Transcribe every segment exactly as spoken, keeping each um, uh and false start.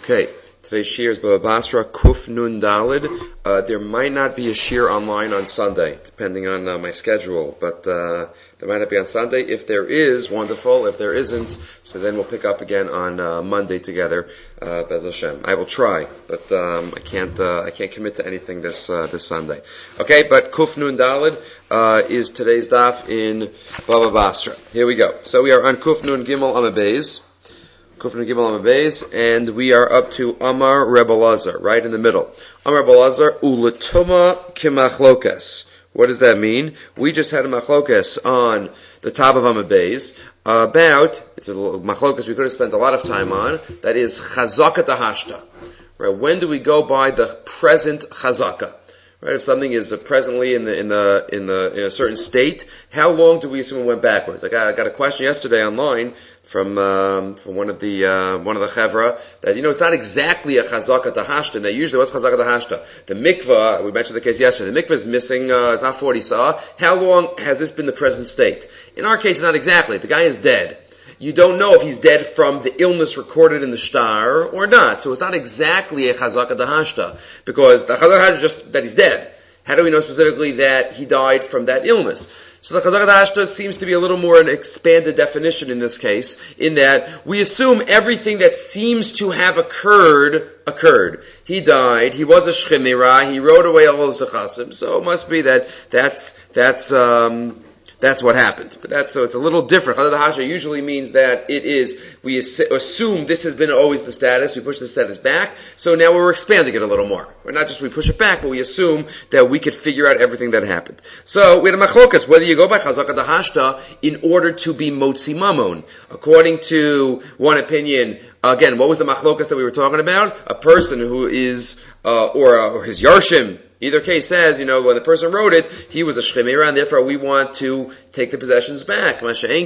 Okay, today's shir is Baba Basra, Kuf Nun Dalid. Uh, there might not be a shir online on Sunday, depending on uh, my schedule, but uh, there might not be on Sunday. If there is, wonderful. If there isn't, so then we'll pick up again on uh, Monday together, uh, Bez Hashem. I will try, but um, I can't uh, I can't commit to anything this uh, this Sunday. Okay, but Kuf Nun Dalid uh, is today's daf in Baba Basra. Here we go. So we are on Kuf Nun Gimel Amabez. Kufnu Gimel Amabez, and we are up to Amar Rebbe Lazar, right in the middle. Amar Rebbe Lazar, Ulatuma Kimachlokas. What does that mean? We just had a machlokas on the top of Amabez about, it's a machlokas we could have spent a lot of time on, that is Chazaka Tahashta. Right? When do we go by the present Chazaka? Right? If something is uh, presently in the in the in the in a certain state, how long do we assume it went backwards? I got I got a question yesterday online from um, from one of the uh, one of the chevra that you know it's not exactly a chazaka tahashta. Now usually what's chazaka tahashta? The mikvah, we mentioned the case yesterday. The mikvah is missing. Uh, it's not forty saw. How long has this been the present state? In our case, not exactly. The guy is dead. You don't know if he's dead from the illness recorded in the shtar or not. So it's not exactly a chazaka dahashta, because the chazaka is just that he's dead. How do we know specifically that he died from that illness? So the chazaka dahashta seems to be a little more an expanded definition in this case, in that we assume everything that seems to have occurred, occurred. He died, he was a shchimira, he wrote away all his zechasim, so it must be that that's, that's, um, That's what happened. But that's, so it's a little different. Chazak Hasha usually means that it is, we assume this has been always the status, we push the status back, so now we're expanding it a little more. We're not just we push it back, but we assume that we could figure out everything that happened. So, we had a machlokas, whether you go by Chazak Hashta in order to be motzi mamon. According to one opinion, again, what was the machlokas that we were talking about? A person who is, uh, or, uh, or his yarshim, either case says, you know, when the person wrote it, he was a shchimira, and therefore we want to take the possessions back.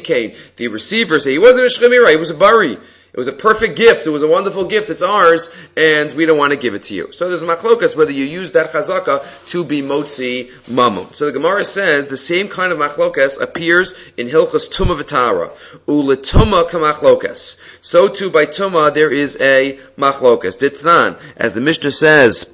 The receiver said he wasn't a shchimira, he was a bari. It was a perfect gift, it was a wonderful gift, it's ours, and we don't want to give it to you. So there's machlokas whether you use that chazaka to be motzi mamun. So the Gemara says the same kind of machlokas appears in Hilchas Tumah V'Tara. Uletuma kamachlokas. So too by Tumah there is a machlokas. Ditnan, as the Mishnah says,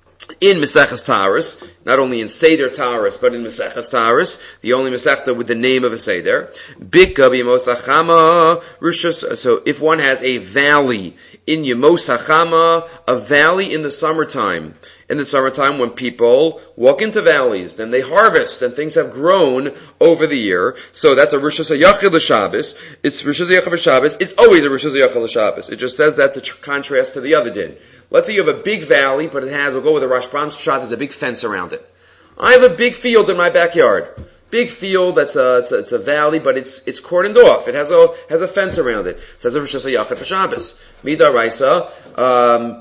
in Maseches Taurus, not only in Seder Taurus, but in Maseches Taurus, the only Masechta with the name of a Seder. Bika b'Yemos HaChama Rishus. So if one has a valley in Yemos HaChama, a valley in the summertime, in the summertime when people walk into valleys, then they harvest, and things have grown over the year. So that's a Rishus HaYachid L'Shabbos. It's Rishus HaYachid L'Shabbos. It's always a Rishus HaYachid L'Shabbos. It just says that to tr- contrast to the other din. Let's say you have a big valley, but it has, we'll go with a Rashbam's Pshat, there's a big fence around it. I have a big field in my backyard. Big field, that's a, it's a, it's a valley, but it's, it's cordoned off. It has a, has a fence around it. It says a Rishus HaYachid for Shabbos. Midaraisa, um,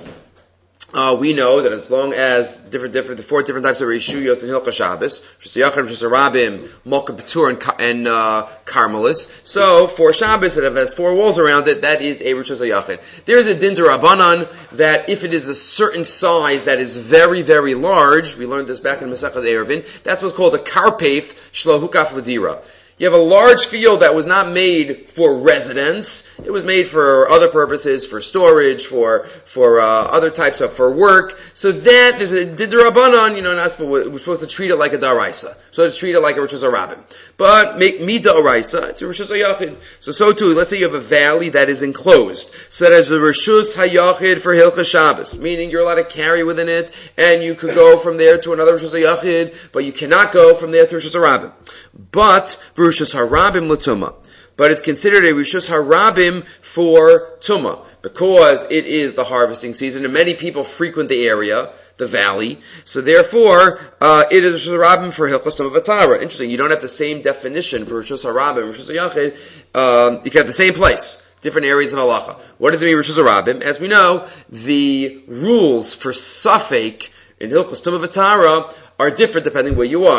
Uh, we know that as long as different, different, the four different types of Rishuyos in Hilchah Shabbos, Rishus HaYachid, Rishus HaRabim, Molka B'Tur, and, and uh, Carmelis. So, for Shabbos that has four walls around it, that is a Rishus HaYachid. There is a Din D'Rabbanan that if it is a certain size that is very, very large, we learned this back in Masechet Eruvin, that's what's called a Karpef Shlo Hukaf L'Dira. You have a large field that was not made for residence. It was made for other purposes, for storage, for for uh, other types of, for work. So that, there's a D'Rabbanan, you know, not supposed, we're supposed to treat it like a Daraisa. So to treat it like a Rishus HaRabim. But make Mida Araisa, it's a Rishus HaYachid. So so too, let's say you have a valley that is enclosed. So that is a Rishus HaYachid for Hilchah Shabbos. Meaning you're allowed to carry within it, and you could go from there to another Rishus HaYachid, but you cannot go from there to Rishus HaRabim. But, Rishus HaRabim l'Tumah. But it's considered a Rishus HaRabim for Tumah, because it is the harvesting season, and many people frequent the area, the valley. So therefore, uh, it is Rishus HaRabim for Hilchos Tumah V'Tara. Interesting, you don't have the same definition for Rishus HaRabim, Rishus HaYachid, um, you can have the same place. Different areas of halacha. What does it mean, Rishus HaRabim? As we know, the rules for Safek in Hilchos Tumah V'Tara are different depending where you are.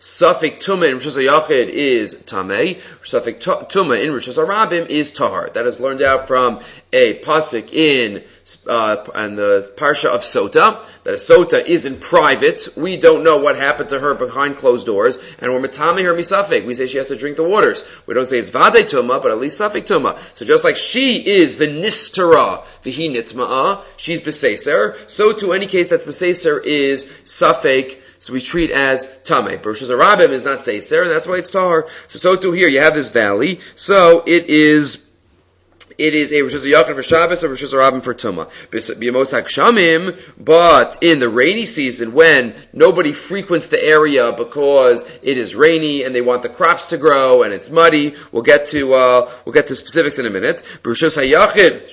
Safek Tumah in Rishus HaYachid is Tameh. Safek Tumah in Rishus HaRabim is Tahar. That is learned out from a pasuk in uh, and the parsha of Sota. That a Sota is in private. We don't know what happened to her behind closed doors, and we're Matameh her Misafek. We say she has to drink the waters. We don't say it's Vadei Tumah, but at least Safek Tumah. So just like she is V'nistara V'hi Nitma'a, she's B'Seser, so to any case that's B'Seser is Safek. So we treat as Tameh. Rishus HaRabim is not Seiser, and that's why it's Tahar. So, so too here, you have this valley. So it is, it is a Rishus HaYachid for Shabbos or Rishus HaRabim for Tumah. B'Yemos HaGshamim, but in the rainy season, when nobody frequents the area because it is rainy and they want the crops to grow and it's muddy, we'll get to, uh, we'll get to specifics in a minute. Rishus HaYachid,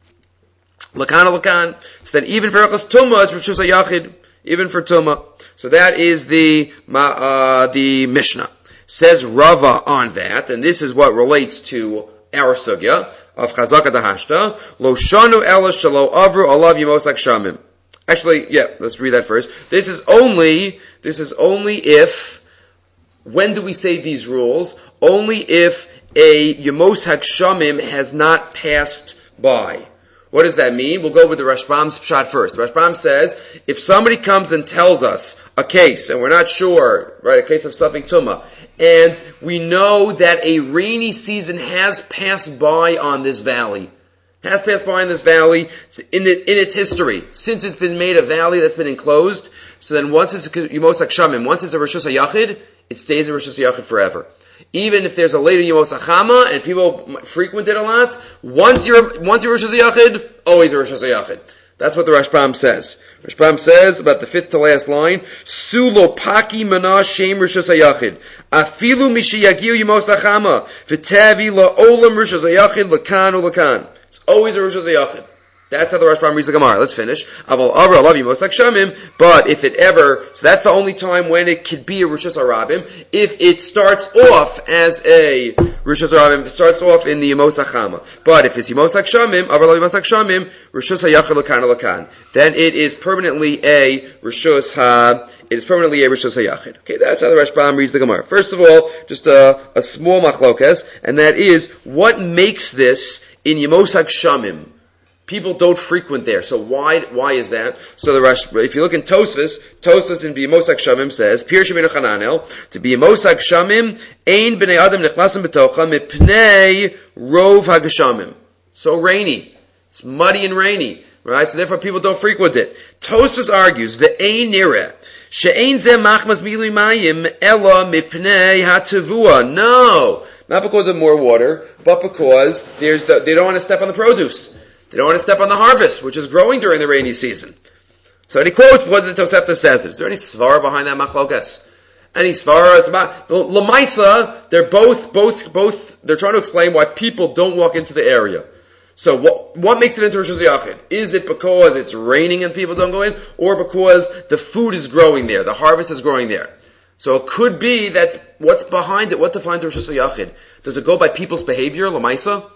Lakan Lakan. So then even for Rechus Tumah, it's Rishus HaYachid. Even for Tumah. So that is the uh, the Mishnah. Says Rava on that, and this is what relates to our sugya of Chazaka Dahashta. Lo shanu ela shalo avru alav yemos hagshamim. Actually, yeah, let's read that first. This is only this is only if when do we say these rules? Only if a yemos hagshamim has not passed by. What does that mean? We'll go with the Rashbam's pshat first. The Rashbam says, if somebody comes and tells us a case, and we're not sure, right, a case of Safek Tumah, and we know that a rainy season has passed by on this valley, has passed by in this valley in, the, in its history, since it's been made a valley that's been enclosed, so then once it's a Yemos HaGshamim, once it's a Rishus HaYachid, it stays a Rishus HaYachid forever. Even if there's a later Yemos HaChama and people frequent it a lot, once you're once you're Rishus HaYachid, always a Rishus HaYachid. That's what the Rashbam says. Rashbam says about the fifth to last line, Sulo Paki Mana Shem Rishus HaYachid Afilu Mishiyagiu Yemos HaChama V'Tavi La Olam Rishus HaYachid Lakan Ulakan. It's always a Rishus HaYachid. That's how the Rashbam reads the Gemara. Let's finish. Aval Avra Alav Yemos HaGshamim. But if it ever, so that's the only time when it could be a Rishus HaRabim. If it starts off as a Rishus HaRabim, it starts off in the Yemos HaChama. But if it's Yemos HaGshamim, Avra Alav Yemos HaGshamim, Rishus HaYachid Lakan Lakan, then it is permanently a Rishus Ha. It is permanently a Rishus HaYachid. Okay, that's how the Rashbam reads the Gemara. First of all, just a, a small machlokes, and that is what makes this in Yemos HaGshamim. People don't frequent there. So why, why is that? So the Rash, if you look in Tosfos, Tosfos in B'Yemos HaGshamim says, Pir Shemino Chananel, to B'Yemos HaGshamim, Ein B'nei Adam Nechnasim B'tocha, Mipnei Rov HaGshamim. So rainy. It's muddy and rainy. Right? So therefore people don't frequent it. Tosfos argues, Ve'ein Nireh, She'ein Zeh Machmas Milui Mayim, Ela Mipnei HaTavua. No! Not because of more water, but because there's the, they don't want to step on the produce. They don't want to step on the harvest, which is growing during the rainy season. So he quotes what the Tosefta says. Is there any svara behind that machlokas? Any svara? It's about the Lamaisa. They're both, both, both. They're trying to explain why people don't walk into the area. So what what makes it into Rishus HaYachid? Is it because it's raining and people don't go in, or because the food is growing there, the harvest is growing there? So it could be that what's behind it. What defines Rishus HaYachid? Does it go by people's behavior, Lamaisa?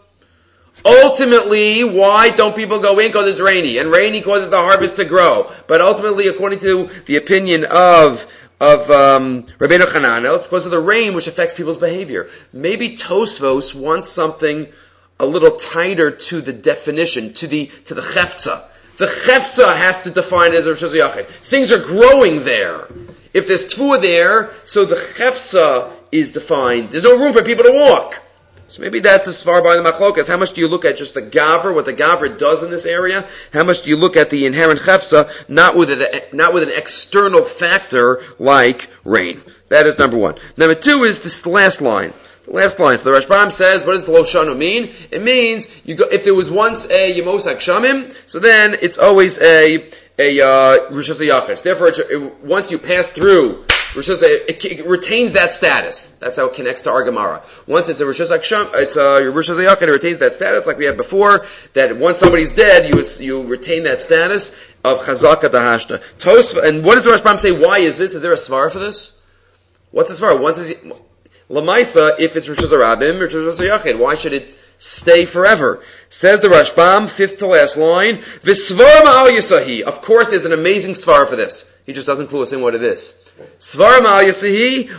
Ultimately, why don't people go in? Because it's rainy, and rainy causes the harvest to grow. But ultimately, according to the opinion of of um, Rabbeinu Chananel, it's because of the rain which affects people's behavior. Maybe Tosfos wants something a little tighter to the definition, to the to the chefza. The chefza has to define it as a Rishus HaYachid. Things are growing there. If there's tfuah there, so the chefza is defined. There's no room for people to walk. So maybe that's as far by the machlokas. How much do you look at just the gavra, what the gavra does in this area? How much do you look at the inherent chefsa, not with a, not with an external factor like rain? That is number one. Number two is this last line. The last line. So the Rashbam says, what does the lo shanu mean? It means you go, if there was once a Yemos HaGshamim, so then it's always a a uh, Rishus HaYachid. Therefore, it, it, once you pass through Rishus, it, it retains that status. That's how it connects to our Gemara. Once it's a Rishus HaGshamim, it's a Rishus HaYachid, it retains that status, like we had before. That once somebody's dead, you you retain that status of Chazaka Dahashta. Tosf, and what does the Rashbam say? Why is this? Is there a svara for this? What's the svara? Once is Lamaisa, if it's Rishus HaRabim, Rishus HaYachid, why should it stay forever? Says the Rashbam, fifth to last line, V'svar ma'al yisahi. Of course, there's an amazing svara for this. He just doesn't clue us in what it is. Svara ma'al yasahi,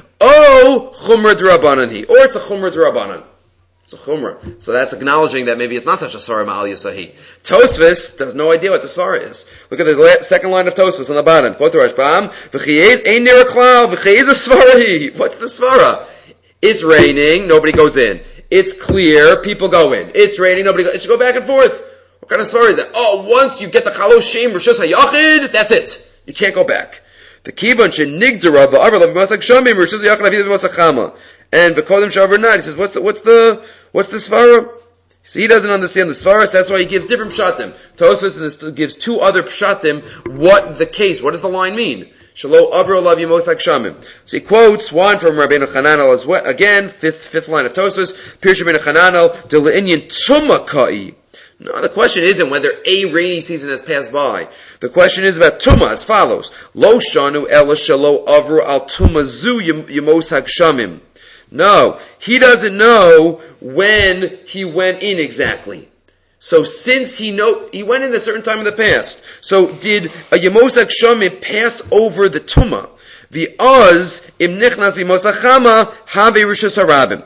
o chumra d'Rabbanan he. Or it's a chumra d'Rabbanan. It's a chumra. So that's acknowledging that maybe it's not such a svara ma'al yasahi. Tosfos has no idea what the svara is. Look at the la- second line of Tosfos on the bottom. Quote the Rashbam, v'chiyez ein nir klal, v'chiyez a svara. What's the svara? It's raining, nobody goes in. It's clear, people go in. It's raining, nobody goes in. It should go back and forth. What kind of svara is that? Oh, once you get the chalos shem rishus hayachid, that's it. You can't go back. The kibon shenigdara v'avar l'v'masak shamim rishus hayachid aviv v'masak chama. And v'kodem shavar not. He says, what's the, what's the, what's the svara? So he doesn't understand the svaras, that's why he gives different pshatim. Tosfos gives two other pshatim, what the case, what does the line mean? Shalo avro lav yimosak shamim. So he quotes one from Rabbeinu Chananel as well, again, fifth, fifth line of Tosfos, Pirush Rabbeinu Chananel, de le'inyan tumah ka'i. No, the question isn't whether a rainy season has passed by. The question is about tumah as follows. Lo shanu ela shalo avro al tumah zu yimosak shamim. No, he doesn't know when he went in exactly. So since he know he went in a certain time in the past, so did a Yemosak Shamim pass over the Tumah? The Oz im nichnas b'Mosak Chama have Rishus harabim.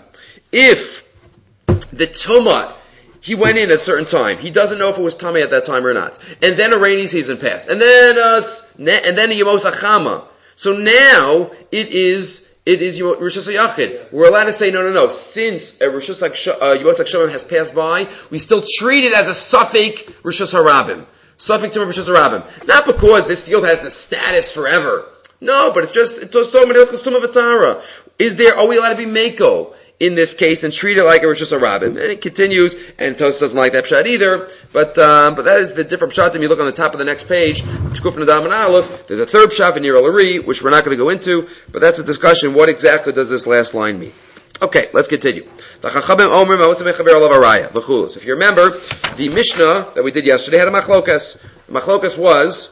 If the Tumah he went in at a certain time, he doesn't know if it was Tameh at that time or not, and then a rainy season passed, and then uh, and then a Yemosak Chama. So now it is. It is Rishus HaYachid. We're allowed to say, no, no, no. Since a Rishus Yemosak Shamim has passed by, we still treat it as a Safek Rishus Harabim. Safek Tumah Rishus Harabim. Not because this field has the status forever. No, but it's just, it's just talking about Tumah V'Tara. Is there, are we allowed to be Mako in this case and treat it like a Rishus Harabim? And it continues, and Tosfos doesn't like that pshat either, but, um, but that is the different pshatim. You look on the top of the next page, Kuf Nadam and Aleph, there's a third pshat in Nir Lari, which we're not going to go into, but that's a discussion. What exactly does this last line mean? Okay, let's continue. So if you remember, the Mishnah that we did yesterday had a machlokas. The machlokas was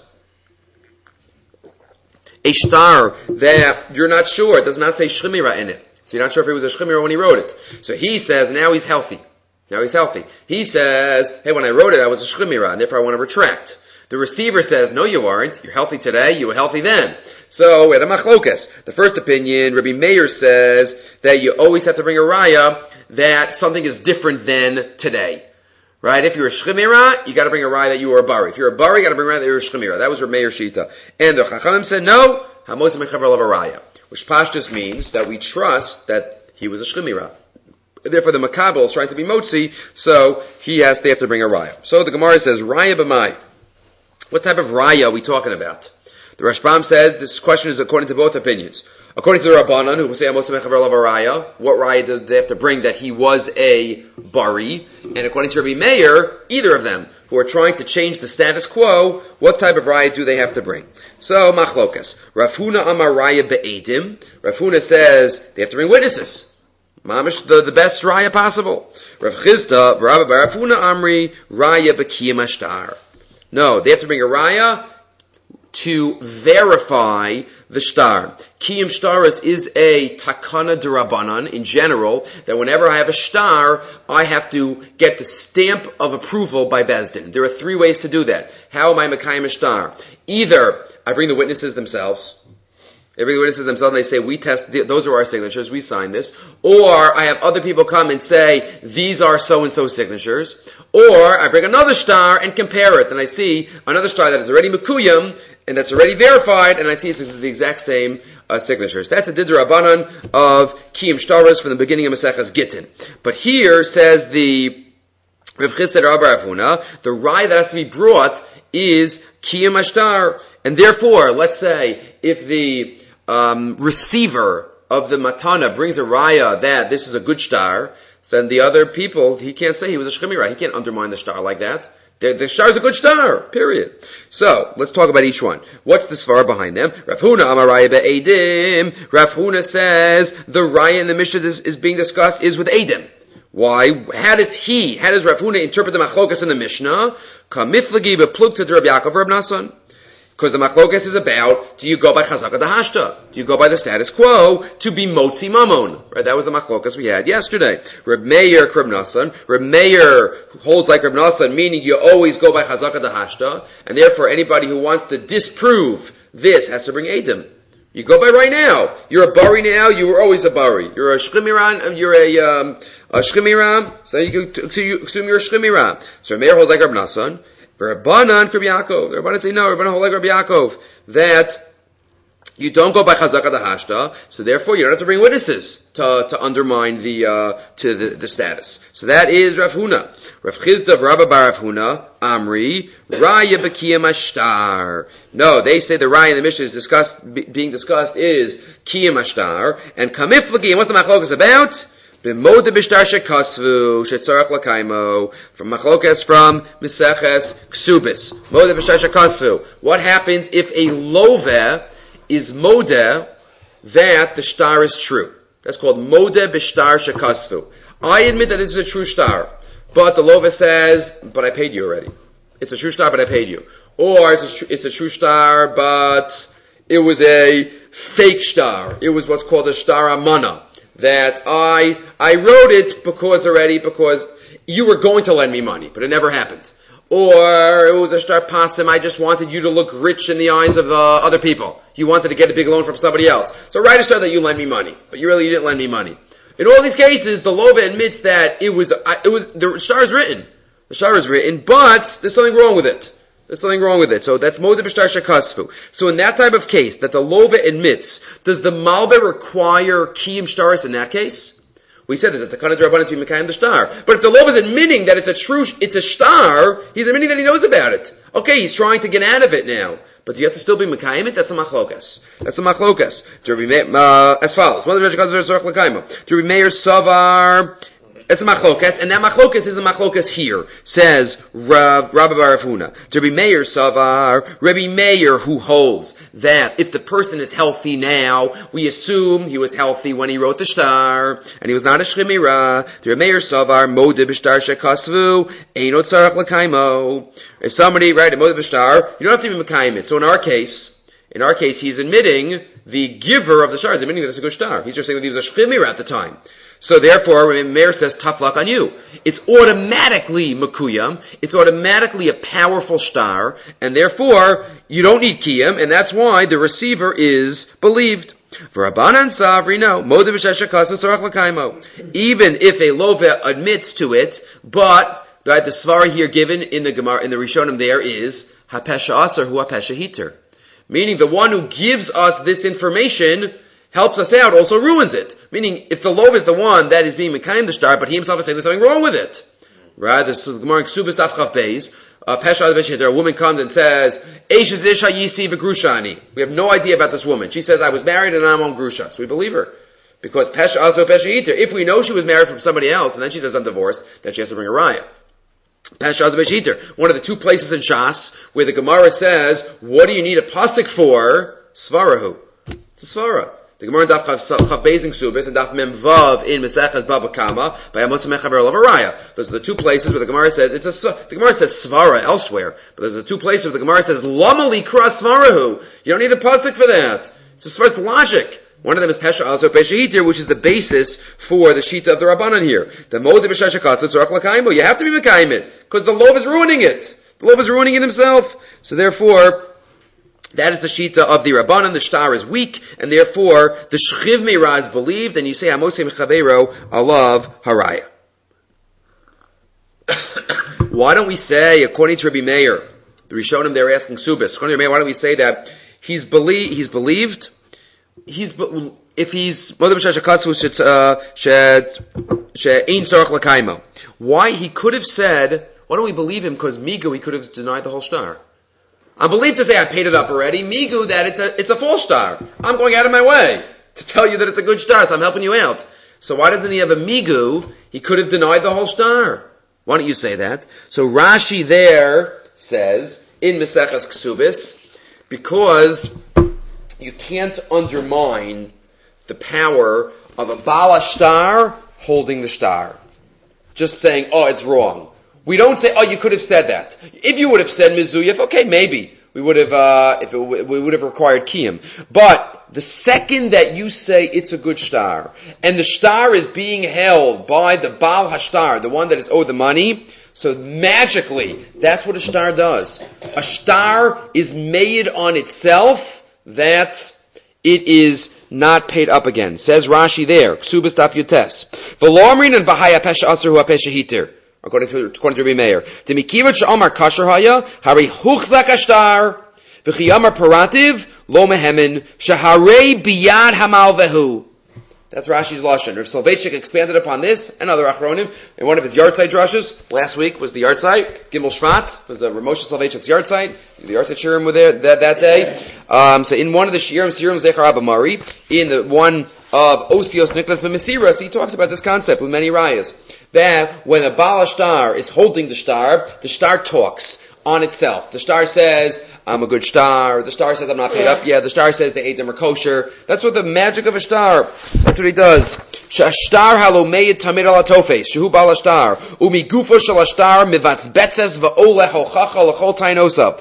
a star that you're not sure, it does not say shchimira in it. So you're not sure if it was a shchimira when he wrote it. So he says, now he's healthy. Now he's healthy. He says, hey, when I wrote it, I was a shchimira, and therefore I want to retract. The receiver says, no, you aren't. You're healthy today. You were healthy then. So, we had a machlokas. The first opinion, Rabbi Meir says that you always have to bring a raya that something is different than today. Right? If you're a shchimira, you gotta bring a raya that you were a bari. If you're a bari, you gotta bring a raya that you're a shchimira. That was Rabbi Meir Shita. And the Chachamim said, no, hamotzim mechaver of a raya. Which pashtus means that we trust that he was a shchimira. Therefore, the makabel is trying to be motzi, so he has, they have to bring a raya. So the Gemara says, raya b'mai. What type of raya are we talking about? The Rashbam says this question is according to both opinions. According to the Rabbanan, who will say Amos Mechaver of a raya, what raya does they have to bring that he was a bari? And according to Rabbi Meir, either of them, who are trying to change the status quo, what type of raya do they have to bring? So, machlokas. Rav Huna amar raya be'edim. Rav Huna says they have to bring witnesses. Mamish, the, the best raya possible. Rav Chizda, Rav Bar Rav Huna amri raya be'kiyam ashtar. No, they have to bring a raya to verify the shtar. Kiyam shtaras is a takana d'Rabbanan in general, that whenever I have a shtar, I have to get the stamp of approval by Bezdin. There are three ways to do that. How am I mekayim a shtar? Either I bring the witnesses themselves, they bring the witnesses themselves and they say, we test, those are our signatures, we sign this. Or I have other people come and say, these are so-and-so signatures. Or I bring another shtar and compare it, and I see another shtar that is already mekuyam, and that's already verified, and I see it's the exact same uh, signatures. That's a Didra Rabbanan of Kiyam Shtaras from the beginning of Maseches Gittin. But here says the Rav Chizda Rabbi Rav Huna, the raya that has to be brought is Kiyam Ashtar. And therefore, let's say, if the um, receiver of the matana brings a raya that this is a good shtar, then the other people, he can't say he was a shchimira. He can't undermine the shtar like that. The, the shtar is a good shtar, period. So, let's talk about each one. What's the svar behind them? Rav Huna amar raya be'edim. Rav Huna says the raya in the Mishnah is, is being discussed is with edim. Why? How does he, how does Rav Huna interpret the machlokas in the Mishnah? Kamiflagi beplukta Rav Yaakov Rav Nasan. Because the machlokas is about, do you go by chazaka dahashta? Do you go by the status quo to be motzi mamon? Right? That was the machlokas we had yesterday. Reb Meir Reb Nasan. Reb Meir holds like Reb Nasan, meaning you always go by chazaka dahashta, and therefore anybody who wants to disprove this has to bring edim. You go by right now. You're a bari now. You were always a bari. You're a shchimiran. You're a um, a shchimiram. So you can so you assume you're a shchimiram. So Meir holds like Rab Nasan. Rabbanan Rabbi Yaakov. The Rabbanan say no. Rabbanan hold like Rabbi Yaakov that you don't go by chazaka the hashta. So therefore, you don't have to bring witnesses to to undermine the uh, to the, the status. So that is Rav Huna. Rav Chizda of Rabba bar Rav Huna, Amri, Raya B'Kiyam Ashtar. No, they say the Raya in the Mishnah is discussed, be, being discussed is Kiyam Ashtar, and Kamiflagi, and what's the Machlokas about? B'Moda B'Shtar Shekasvu, Shetzarach Lakaimo, from Machlokas from Meseches Ksubis. Moda B'Shtar Shekasvu. What happens if a Loveh is Moda that the shtar is true? That's called Moda B'Shtar Shekasvu. I admit that this is a true shtar. But the Lova says, but I paid you already. It's a true star, but I paid you. Or it's a, tr- it's a true star, but it was a fake star. It was what's called a star amana. That I, I wrote it because already, because you were going to lend me money, but it never happened. Or it was a star pasim, I just wanted you to look rich in the eyes of uh, other people. You wanted to get a big loan from somebody else. So write a star that you lend me money, but you really didn't lend me money. In all these cases, the Lova admits that it was, it was, the star is written. The star is written, but there's something wrong with it. There's something wrong with it. So that's Moda B'Shtar Shekasvu. So in that type of case, that the Lova admits, does the Malva require Kiyim Shtaris in that case? We said, is it the Kana D'Rabbanan to be Mekayim the star? But if the Lova is admitting that it's a true, it's a star, he's admitting that he knows about it. Okay, he's trying to get out of it now. But do you have to still be Mekayim it? That's a machlokas. That's a machlokas. Uh, as follows. To be Meir Savar. It's a machlokas, and that machlokas is the machlokas here. Says Rav Rabbi bar Rav Huna. Rabbi Meir Savar, Rabbi Meir who holds that if the person is healthy now, we assume he was healthy when he wrote the shtar, and he was not a shchimira. Rabbi Meir Savar, Modeh B'Shtar Shekasvu, Eino Tzarach L'Kaimo. If somebody, right, a Modeh B'Shtar, you don't have to be Mekayim it. So in our case, in our case, he's admitting the giver of the shtar is admitting that it's a good shtar. He's just saying that he was a shchimira at the time. So therefore, when Meir says tough luck on you, it's automatically makuyam, it's automatically a powerful star, and therefore, you don't need kiyam, and that's why the receiver is believed. V'Rabbanan Savri, no, Moda B'Shtar Shekasvu Tzarach L'Kaimo. Even if a Lova admits to it, but right, the svara here given in the Gemara, in the Rishonim there is hapesha aser hu hapesha hiter. Meaning the one who gives us this information helps us out, also ruins it. Meaning, if the Lov is the one that is being Mekayim the star, but he himself is saying there's something wrong with it. Right? This is Gemara in Ksubis Daf Chav Beis. A woman comes and says, Eish Isha Yisi V'Grushani. We have no idea about this woman. She says, I was married and I'm on Grusha. So we believe her. Because Pesha also Pesha Hiter. If we know she was married from somebody else, and then she says, I'm divorced, then she has to bring a raya. Pesha also Pesha Hiter. One of the two places in Shas where the Gemara says, what do you need a pasuk for? Svarahu. It's a svara. The Gemara in Daf Chav Beis in Ksubis and Daf Mem Vav in Meseches Baba Kama by Amos Mechaber Lavaraya. Those are the two places where the Gemara says it's a. The Gemara says svara elsewhere, but those are the two places where the Gemara says Lamali Kras Svarahu. You don't need a pasuk for that. It's just first logic. One of them is Pesha also Pesha Hitir, which is the basis for the Shita of the Rabbanan here. The Moed B'Shtar Shekasvu Tzarach L'Kaimo. You have to be Mekayim it because the Lov is ruining it. The Lov is ruining it himself. So therefore, that is the shita of the Rabbanan. The shtar is weak, and therefore the shchiv meira is believed, and you say Amosei Mechaveiro alav haraya. Why don't we say, according to Rabbi Meir, the Rishonim they're asking Subis, according to Rabbi Meir, why don't we say that he's belie- he's believed, he's be- if he's Moda B'Shtar Shekasvu she'ein tzarach l'kaimo. Why he could have said, why don't we believe him? Because Migu he could have denied the whole shtar. I'm believed to say I paid it up already. Migu that it's a it's a false star. I'm going out of my way to tell you that it's a good star, so I'm helping you out. So why doesn't he have a migu? He could have denied the whole star. Why don't you say that? So Rashi there says in Meseches Ksubis, because you can't undermine the power of a Bala star holding the star. Just saying, oh, it's wrong. We don't say, oh, you could have said that. If you would have said Mizuyef, okay, maybe. We would have, uh, if it, we would have required Kiyam. But the second that you say it's a good star, and the star is being held by the Baal Hashtar, the one that is owed the money, so magically, that's what a star does. A star is made on itself that it is not paid up again. Says Rashi there, Ksubas Daf Yutes. V'lo and Bahaya Pesha Aser Hu Pesha Hitir. According to according to Rabbi Meir, Demikivat Sh'Amar Kasher Haya Hari Huchzak Ashtar V'Chiyamar Parativ Lo Mehemin Shaharei Biyad Hamal Vehu. That's Rashi's lashon. Rav Soloveitchik expanded upon this and other achronim in one of his yard site drushes. Last week was the yard site. Gimel Shvat was the Rav Moshe Soloveitchik's yard site. The yard site shirim were there that, that day. Um, so in one of the shirim, Sirim Zechar Abba Mari, in the one of Osios Nicholas B'Mesiras, he talks about this concept with many rayas. That when a Baal Shtar is holding the shtar, the shtar talks on itself. The shtar says, I'm a good shtar. The shtar says, I'm not paid up yet. The shtar says, the eidim are kosher. That's what the magic of a shtar. That's what he does. Shtar halomeyed tamid ala tofes. Shehu Baal Shtar. Umi gufo shel shtar mivatz betzes va'oleh hochacha l'chol tainosav.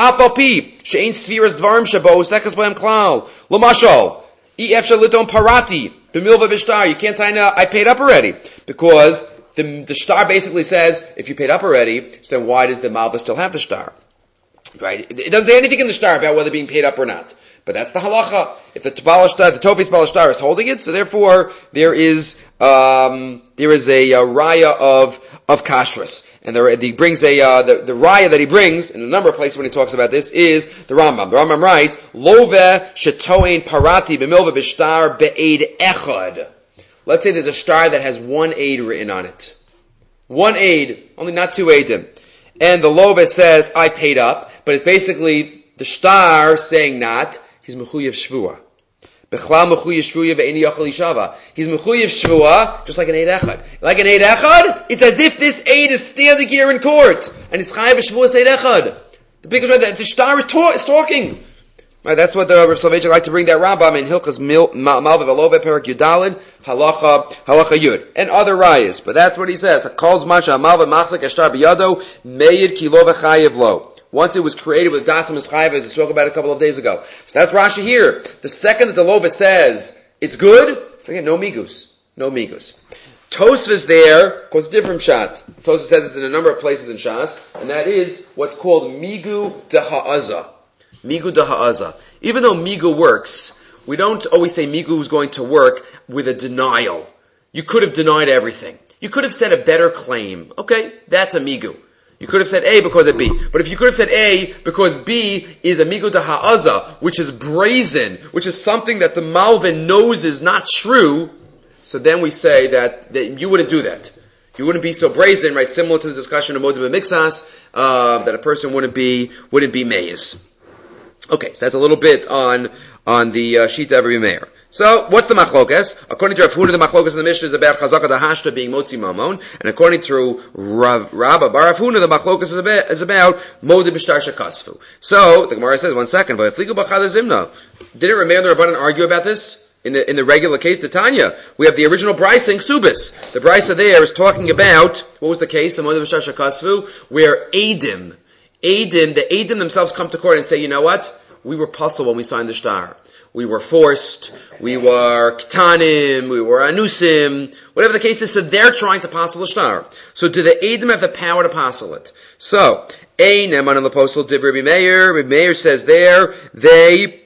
Afapi she'ein sfiras dvarim shabo sekas b'hem klal. L'mashal. Ef shaliton parati. B'milva b'shtar. You can't tie I paid up already. Because The, the shtar basically says, if you paid up already, so then why does the malva still have the shtar? Right? It doesn't say anything in the shtar about whether being paid up or not. But that's the halacha. If the Baal Shtar, the Tofes Baal Shtar is holding it, so therefore there is um, there is a, a raya of of kashrus, and there, he brings a uh, the the raya that he brings in a number of places when he talks about this is the Rambam. The Rambam writes, Love shetoin parati b'milva b'shtar be'ed echad. Let's say there's a shtar that has one aid written on it. One aid, only not two aidim. And the Love says, I paid up, but it's basically the shtar saying not. He's mechuyev shvua. Bechla mechuyev shvua ve'eni yachal yishava. He's mechuyev shvua, just like an aid echad. Like an aid echad, it's as if this aid is standing here in court. And it's chayav shvua aid echad. The biggest right, the shtar is, ta- is talking. Right, that's what the Rav Soloveitchik like to bring that Rambam in Hilchas Malva Velove Perak Yudalin Halacha Halacha Yud and other rayas. But that's what he says. Calls Masha Malva Machlik Ashtar Biyado Meir Kilo V'Chayev Lo. Once it was created with Dasim Eschayev, as we spoke about a couple of days ago. So that's Rashi here. The second that the Lova says it's good, forget no migus, no migus. Tosfos there quotes a different shot. Tosfos says it's in a number of places in Shas, and that is what's called Migu Deha'aza. Migu Deha'aza. Even though Migu works, we don't always say Migu is going to work with a denial. You could have denied everything. You could have said a better claim. Okay, that's a Migu. You could have said A because of B. But if you could have said A because B is a Migu Deha'aza, which is brazen, which is something that the Malvin knows is not true, so then we say that, that you wouldn't do that. You wouldn't be so brazen, right? Similar to the discussion of Modeh B'Mixas, uh, that a person wouldn't be, wouldn't be Meis. Okay, so that's a little bit on on the uh, Shita of Rabbi Meir. So, what's the machlokas? According to Rav Huna, the machlokas in the Mishnah is about Chazaka Dahashta being Motzi Mamon, and according to Rav Rabba Bar Rav Huna, the machlokas is about, is about Modeh B'Shtar Shekasfu. So, the Gemara says, one second, but Fligu B'Chad Zimna. Didn't Rameir and the Rabbanan argue about this? In the in the regular case, the Tanya, we have the original Brisa in Ksubis. The Brisa there is talking about, what was the case of Modeh B'Shtar Shekasfu? Where Eidim, Eidim, the Eidim themselves come to court and say, you know what? We were puzzled when we signed the shtar. We were forced. We were ktanim. We were anusim. Whatever the case is, so they're trying to passel the shtar. So do the Eidim have the power to passel it? So, a neman on the postal div Rabbi Meir. Rabbi Meir says there, they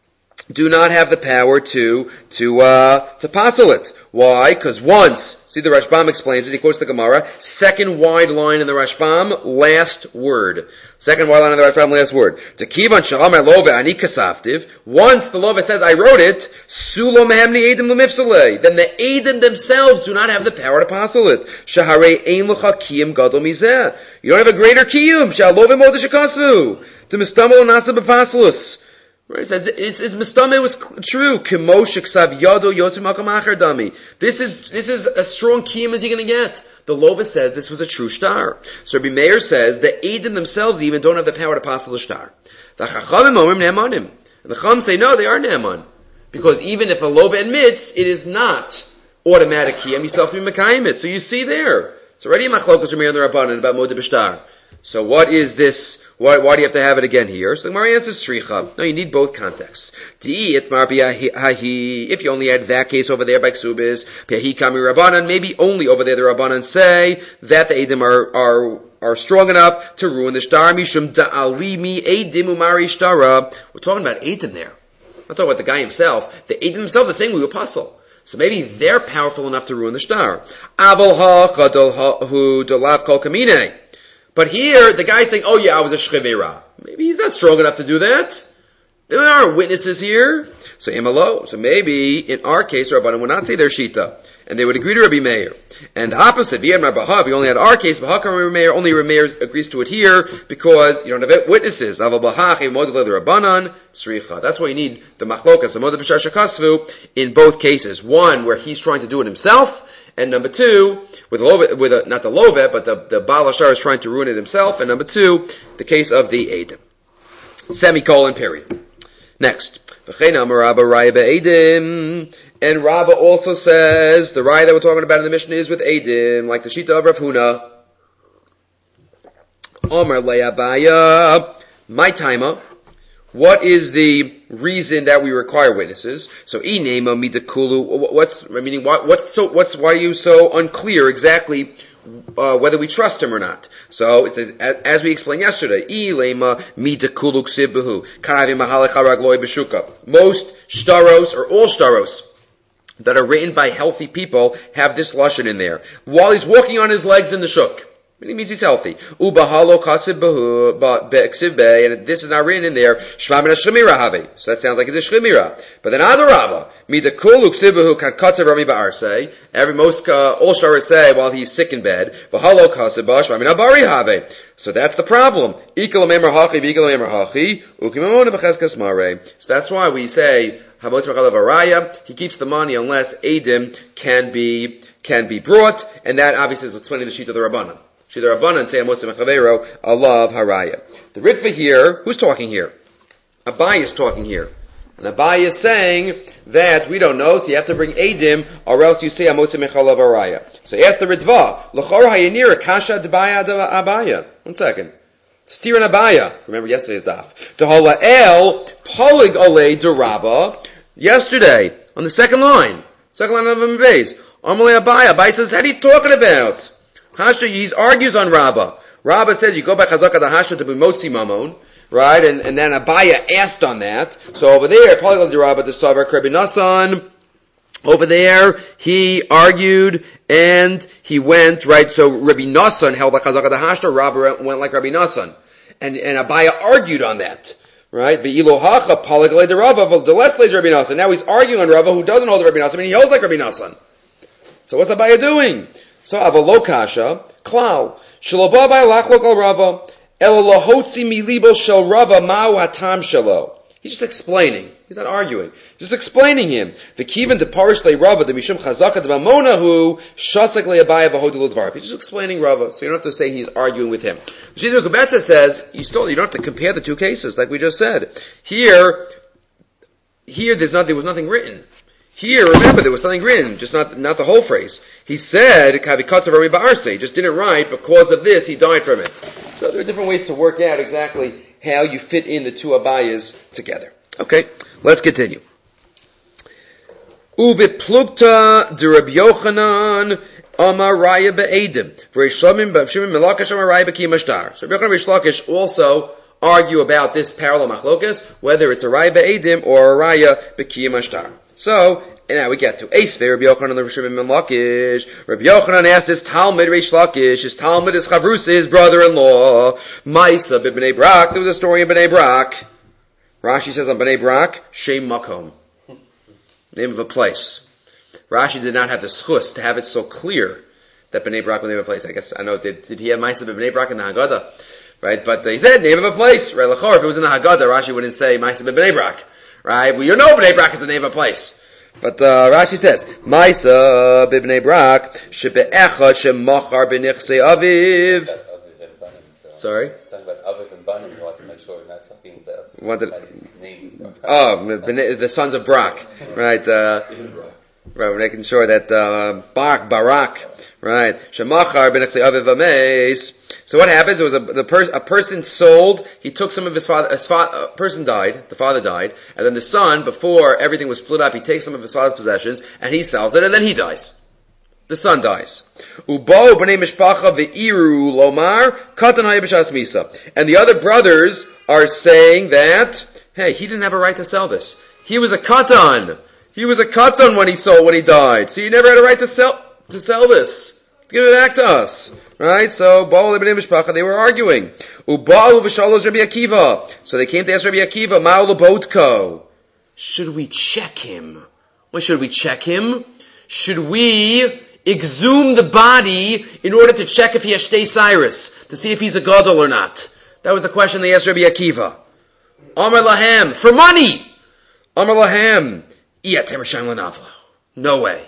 do not have the power to, to, uh, to passel it. Why? Because once, see the Rashbam explains it, he quotes the Gemara, second wide line in the Rashbam, last word. Second wide line in the Rashbam, last word. To kivan sha'amar love ani kasaftiv, once the love says I wrote it, sulo mehemni edim l'mifsalei, then the edim themselves do not have the power to passel it. Shaharei ein l'cha kiyum gadol mizeh. You don't have a greater kiyum, sha'alove modesh akasu. The mistamol nasa bepaselus. Right, it says it's it's mistame was true. Kimoshik yado yosim hakam dami. This is this is a strong kiyum as you're going to get. The Lova says this was a true shtar. So Rabbi Meir says the Eidim themselves even don't have the power to pass the shtar. The Chachamim omrim ne'emanim, and the Chacham say no, they are ne'eman, because even if a Lova admits, it is not automatic kiyum. You still have to be mekayim it. So you see there, it's already a machlokas Rabbi Meir and the Rabbanan about modeh b'shtar. So what is this? Why, why do you have to have it again here? So the Gemara answers shricha. No, you need both contexts. If you only had that case over there by Ksubis, maybe only over there the Rabbanan say that the Eidim are, are, are strong enough to ruin the shtar. Mishum da'alimi Eidim umari shtara. We're talking about Eidim there. I'm talking about the guy himself. The Eidim themselves are saying we were puzzle. So maybe they're powerful enough to ruin the star. But here, the guy's saying, oh yeah, I was a shchevera. Maybe he's not strong enough to do that. There aren't witnesses here. So imalo. So maybe, in our case, Rabbanan would not say their shita. And they would agree to Rabbi Meir. And the opposite, we only had our case, Rabbi Meir, only Rabbi Meir agrees to it here, because you don't have witnesses. That's why you need the machlokas, in both cases. One, where he's trying to do it himself, and number two, with a love, with a, not the lovet, but the, the Baal Hashar is trying to ruin it himself, and number two, the case of the Eidim. Semicolon, period. Next. And Rabbah also says, the raya that we're talking about in the Mishnah is with Eidim, like the Shita of Rav Huna. Omer le'abaya, my timer. What is the reason that we require witnesses? So, inema midakulu. What's meaning? What, what's so? What's why are you so unclear exactly uh, whether we trust him or not? So it says, as, as we explained yesterday, ilema midakulu ksibuhu karavi mahalech haragloi b'shuka. Most shtaros or all shtaros that are written by healthy people have this lashon in there while he's walking on his legs in the shuk. It means he's healthy. Ubahalo kasib be'eksiv be, and this is not written in there. Shma min hashchemira have. So that sounds like it's a shchemira. But then adarabba, midakul uksibahu kan katzav rami ba'arsei. Every most uh, all stars say while he's sick in bed. Bahalo kasib shma min habari have. So that's the problem. Ikal amemer hachi, vikal amemer hachi, ukimamona b'cheskas mare. So that's why we say hamotz mechalav araya. He keeps the money unless edim can be can be brought, and that obviously is explaining the sheet of the Rabbanan. Shida Rabbanan say Amotzi Mechavero, Allah of Haraya. The Ritva here, who's talking here? Abai is talking here. And Abai is saying that we don't know, so you have to bring Eidim, or else you say Amotzi Mechalav Haraya. So ask the Ritva, L'chor hayanira kasha d'baya d'abaya. One second. Steer an Abaya. Remember yesterday's daf. D'hola el polig olei d'rabba. Yesterday, on the second line, second line of Amavez, Amalei Abaya. Abai says, what are you talking about? Hasha, he argues on Rabbah. Rabbah says you go by Chazaka the Hasha to be Motzi Mamon, right? And, and then Abaya asked on that. So over there, Polyglot the Rabbah, the Savar Rabbi Nassan, over there, he argued and he went, right? So Rabbi Nassan held by Chazaka the Hasha, Rabbah went like Rabbi Nassan. And, and Abaya argued on that. Right? Ve'ilo hacha Polyglot the Rabbah, the less later Rabbi Nassan. Now he's arguing on Rabbah who doesn't hold the Rabbi Nassan, and he holds like Rabbi Nassan. So what's Abaya doing? So avalo kasha klal shaloba by lachlok al Rava el lahotzi milibo shel Rava ma'u hatam shelo. He's just explaining. He's not arguing. He's just explaining him. The kivan de parish le Rava the mishum chazaka de mamonahu shasak le abaya v'hodil dvarv. He's just explaining Rava, so you don't have to say he's arguing with him. Shita Kubetza says you still you don't have to compare the two cases like we just said. Here, here there's not there was nothing written. Here, remember, there was something written, just not not the whole phrase. He said, Kavikatzav Rami Ba'arsei, just didn't write, because of this, he died from it. So there are different ways to work out exactly how you fit in the two abayas together. Okay, let's continue. Ubiplukta de Rabbi Yochanan Amar Raya Be'edim. V'Reishlamim B'Shimim Melakash Amar Raya Be'Kimashtar. So Rabbi Yochanan Reish Lakish also argue about this parallel machlokas, whether it's a Raya Be'edim or a Raya Be'Kimashtar. So, and now we get to Eisvei, Rabbi Yochanan and the Rishim and Lakish. Rabbi Yochanan asked his Talmud, Reish Lakish, his Talmud is Chavrus, his brother-in-law, Maisa b'Bnei Brak. There was a story in Bnei Brak. Rashi says on Bnei Brak, Shem Makom. Name of a place. Rashi did not have the schus to have it so clear that Bnei Brak was the name of a place. I guess, I know, did, did he have Maisa b'Bnei Brak in the Haggadah? Right, but he said name of a place. Right, Lachor, if it was in the Haggadah, Rashi wouldn't say Maisa b'Bnei Brak. Right? Well, you know Bnei Brak is the name of a place. But, uh, Rashi says, Maisa b'Bnei Brak, shebe'echad shemachar b'nichsei aviv. Sorry? Talking about Aviv and Banim, you want to make sure we're not talking about Wanted, names. Oh, the sons of Brak. Right, uh, right, we're making sure that, uh, Barak, Barak, right, shemachar b'nichsei aviv ameis. So what happens? It was a, the pers- a person sold, he took some of his father, a, fa- a person died, the father died, and then the son, before everything was split up, he takes some of his father's possessions, and he sells it, and then he dies. The son dies. Ubo b'nei mishpacha ve'iru lomar, katan hayabishas misa. And the other brothers are saying that, hey, he didn't have a right to sell this. He was a katan. He was a katan when he sold, when he died. So you never had a right to sell, to sell this. To give it back to us. Right? So, Baal ibn Mishpacha, they were arguing. Ubaal v'shalosh Rabbi Akiva. So they came to ask Rabbi Akiva, Ma'al Botko. Should we check him? Why should we check him? Should we exhume the body in order to check if he has Shtei Cyrus, to see if he's a gadol or not? That was the question they asked Rabbi Akiva. Amar lahem, for money. Amar lahem, iyatem Rishayim l'navlo. No way.